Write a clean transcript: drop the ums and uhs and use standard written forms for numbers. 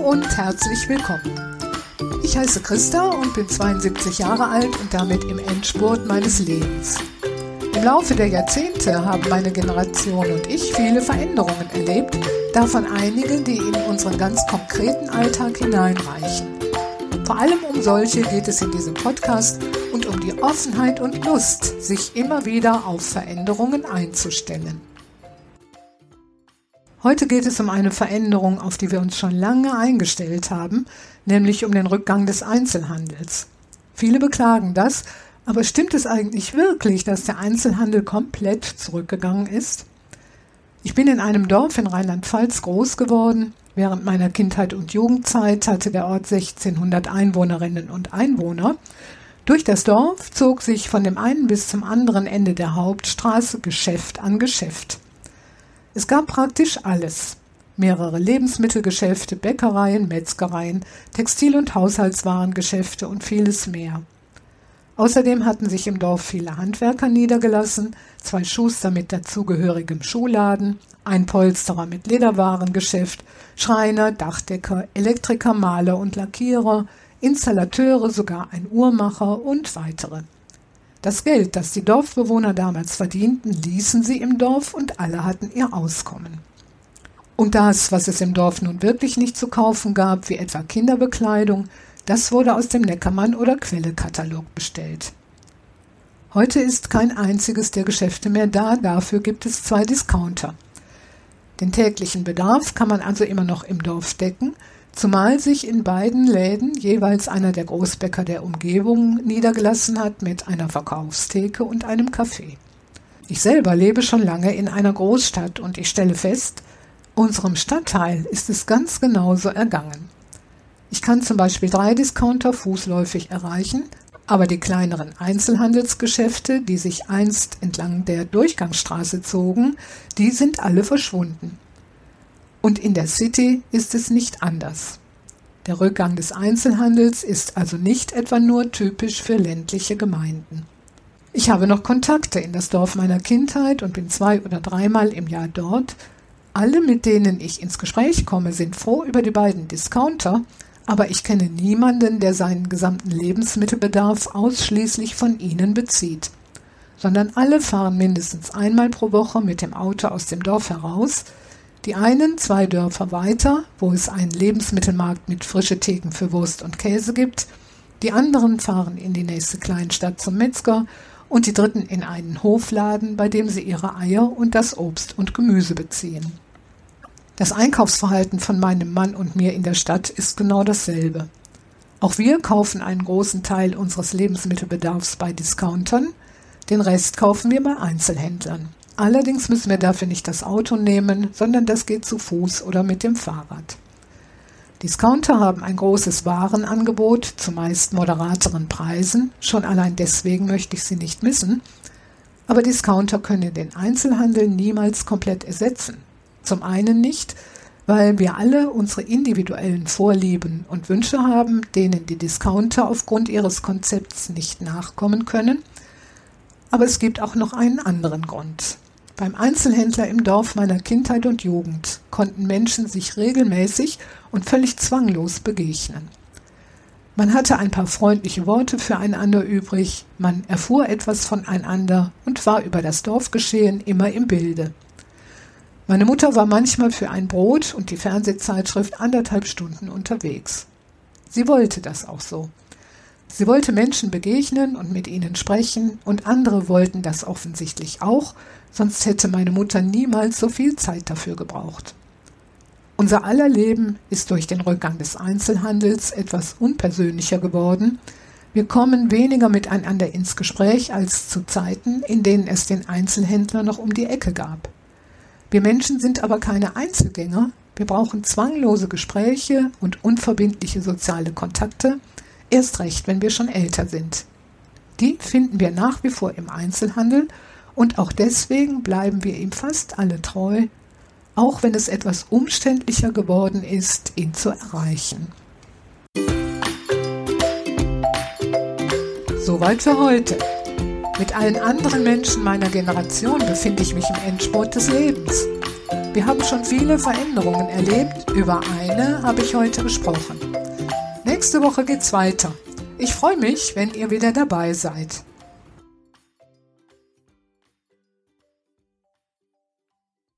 und herzlich willkommen. Ich heiße Christa und bin 72 Jahre alt und damit im Endspurt meines Lebens. Im Laufe der Jahrzehnte haben meine Generation und ich viele Veränderungen erlebt, davon einige, die in unseren ganz konkreten Alltag hineinreichen. Vor allem um solche geht es in diesem Podcast und um die Offenheit und Lust, sich immer wieder auf Veränderungen einzustellen. Heute geht es um eine Veränderung, auf die wir uns schon lange eingestellt haben, nämlich um den Rückgang des Einzelhandels. Viele beklagen das, aber stimmt es eigentlich wirklich, dass der Einzelhandel komplett zurückgegangen ist? Ich bin in einem Dorf in Rheinland-Pfalz groß geworden. Während meiner Kindheit und Jugendzeit hatte der Ort 1600 Einwohnerinnen und Einwohner. Durch das Dorf zog sich von dem einen bis zum anderen Ende der Hauptstraße Geschäft an Geschäft. Es gab praktisch alles. Mehrere Lebensmittelgeschäfte, Bäckereien, Metzgereien, Textil- und Haushaltswarengeschäfte und vieles mehr. Außerdem hatten sich im Dorf viele Handwerker niedergelassen, 2 Schuster mit dazugehörigem Schuhladen, ein Polsterer mit Lederwarengeschäft, Schreiner, Dachdecker, Elektriker, Maler und Lackierer, Installateure, sogar ein Uhrmacher und weitere. Das Geld, das die Dorfbewohner damals verdienten, ließen sie im Dorf und alle hatten ihr Auskommen. Und das, was es im Dorf nun wirklich nicht zu kaufen gab, wie etwa Kinderbekleidung, das wurde aus dem Neckermann- oder Quelle-Katalog bestellt. Heute ist kein einziges der Geschäfte mehr da, dafür gibt es 2 Discounter. Den täglichen Bedarf kann man also immer noch im Dorf decken, zumal sich in beiden Läden jeweils einer der Großbäcker der Umgebung niedergelassen hat mit einer Verkaufstheke und einem Café. Ich selber lebe schon lange in einer Großstadt und ich stelle fest, unserem Stadtteil ist es ganz genauso ergangen. Ich kann zum Beispiel 3 Discounter fußläufig erreichen, aber die kleineren Einzelhandelsgeschäfte, die sich einst entlang der Durchgangsstraße zogen, die sind alle verschwunden. Und in der City ist es nicht anders. Der Rückgang des Einzelhandels ist also nicht etwa nur typisch für ländliche Gemeinden. Ich habe noch Kontakte in das Dorf meiner Kindheit und bin 2- oder 3-mal im Jahr dort. Alle, mit denen ich ins Gespräch komme, sind froh über die beiden Discounter, aber ich kenne niemanden, der seinen gesamten Lebensmittelbedarf ausschließlich von ihnen bezieht, sondern alle fahren mindestens einmal pro Woche mit dem Auto aus dem Dorf heraus, die einen 2 Dörfer weiter, wo es einen Lebensmittelmarkt mit frischen Theken für Wurst und Käse gibt, die anderen fahren in die nächste Kleinstadt zum Metzger und die dritten in einen Hofladen, bei dem sie ihre Eier und das Obst und Gemüse beziehen. Das Einkaufsverhalten von meinem Mann und mir in der Stadt ist genau dasselbe. Auch wir kaufen einen großen Teil unseres Lebensmittelbedarfs bei Discountern, den Rest kaufen wir bei Einzelhändlern. Allerdings müssen wir dafür nicht das Auto nehmen, sondern das geht zu Fuß oder mit dem Fahrrad. Discounter haben ein großes Warenangebot, zumeist moderateren Preisen, schon allein deswegen möchte ich sie nicht missen, aber Discounter können den Einzelhandel niemals komplett ersetzen. Zum einen nicht, weil wir alle unsere individuellen Vorlieben und Wünsche haben, denen die Discounter aufgrund ihres Konzepts nicht nachkommen können, aber es gibt auch noch einen anderen Grund. Beim Einzelhändler im Dorf meiner Kindheit und Jugend konnten Menschen sich regelmäßig und völlig zwanglos begegnen. Man hatte ein paar freundliche Worte füreinander übrig, man erfuhr etwas voneinander und war über das Dorfgeschehen immer im Bilde. Meine Mutter war manchmal für ein Brot und die Fernsehzeitschrift 1,5 Stunden unterwegs. Sie wollte das auch so. Sie wollte Menschen begegnen und mit ihnen sprechen und andere wollten das offensichtlich auch, sonst hätte meine Mutter niemals so viel Zeit dafür gebraucht. Unser aller Leben ist durch den Rückgang des Einzelhandels etwas unpersönlicher geworden. Wir kommen weniger miteinander ins Gespräch als zu Zeiten, in denen es den Einzelhändler noch um die Ecke gab. Wir Menschen sind aber keine Einzelgänger. Wir brauchen zwanglose Gespräche und unverbindliche soziale Kontakte, erst recht, wenn wir schon älter sind. Die finden wir nach wie vor im Einzelhandel und auch deswegen bleiben wir ihm fast alle treu, auch wenn es etwas umständlicher geworden ist, ihn zu erreichen. Soweit für heute. Mit allen anderen Menschen meiner Generation befinde ich mich im Endspurt des Lebens. Wir haben schon viele Veränderungen erlebt, über eine habe ich heute gesprochen. Nächste Woche geht's weiter. Ich freue mich, wenn ihr wieder dabei seid.